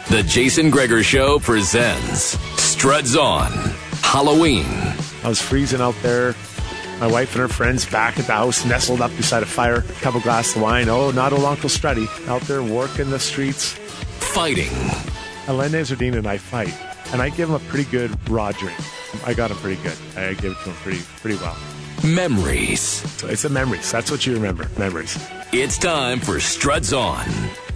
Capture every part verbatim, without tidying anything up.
The Jason Gregor Show presents Struds On Halloween. I was freezing out there. My wife and her friends back at the house, nestled up beside a fire, a couple glasses of wine. Oh, not old Uncle Struddy out there working the streets. Fighting. Alain Zardine and I fight, and I give him a pretty good raw drink. I got him pretty good. I give it to him pretty, pretty well. Memories. So it's the memories. That's what you remember. Memories. It's time for Struds On.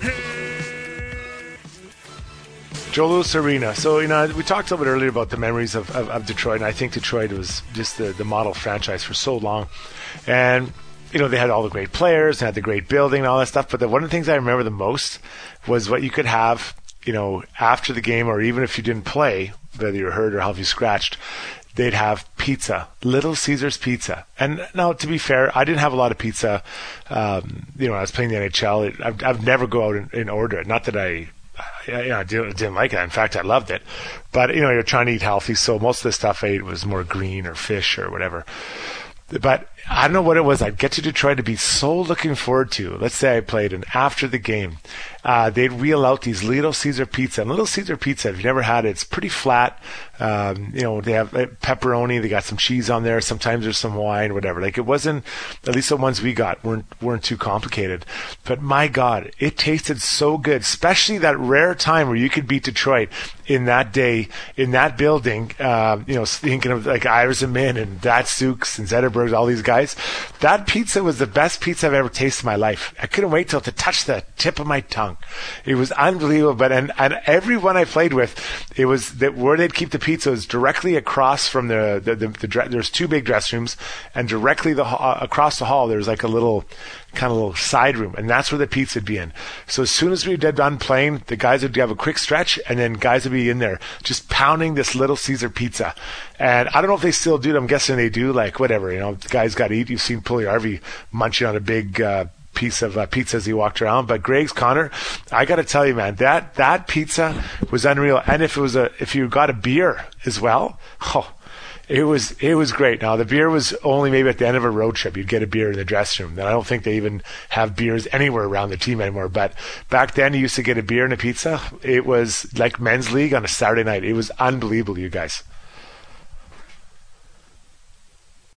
Joe Louis Arena. So, you know, we talked a little bit earlier about the memories of, of, of Detroit, and I think Detroit was just the, the model franchise for so long. And, you know, they had all the great players, they had the great building and all that stuff, but the, one of the things I remember the most was what you could have, you know, after the game, or even if you didn't play, whether you were hurt or how you scratched, they'd have pizza, Little Caesars pizza. And now, to be fair, I didn't have a lot of pizza, um, you know, when I was playing the N H L. It, I've, I've never go out and, and order it. Not that I... Yeah, yeah, I didn't, didn't like it. In fact, I loved it. But, you know, you're trying to eat healthy, so most of the stuff I ate was more green or fish or whatever. But I don't know what it was. I'd get to Detroit to be so looking forward to. Let's say I played, and after the game, uh, they'd wheel out these Little Caesar pizza. And Little Caesar pizza, if you've never had it, it's pretty flat. Um, you know, they have pepperoni, they got some cheese on there. Sometimes there's some wine, whatever. Like, it wasn't, at least the ones we got weren't weren't too complicated. But my God, it tasted so good, especially that rare time where you could beat Detroit in that day, in that building. Uh, you know, thinking of like Iverson Min and Datsuk's and Zetterbergs, all these guys. That pizza was the best pizza I've ever tasted in my life. I couldn't wait till to touch the tip of my tongue. It was unbelievable. But and, and everyone I played with, it was that where they'd keep the pizza was directly across from the the, the, the, the there's two big dress rooms, and directly the uh, across the hall there's like a little kind of little side room, and that's where the pizza would be in. So as soon as we were done playing, the guys would have a quick stretch, and then guys would be in there just pounding this Little Caesar pizza. And I don't know if they still do it. I'm guessing they do. Like, whatever, you know, the guys got to eat. You've seen Pulley Harvey munching on a big uh, piece of uh, pizza as he walked around. But Greg's Connor, I got to tell you, man, that that pizza was unreal. And if it was a if you got a beer as well, oh. It was it was great. Now, the beer was only maybe at the end of a road trip. You'd get a beer in the dressing room. And I don't think they even have beers anywhere around the team anymore. But back then, you used to get a beer and a pizza. It was like men's league on a Saturday night. It was unbelievable, you guys.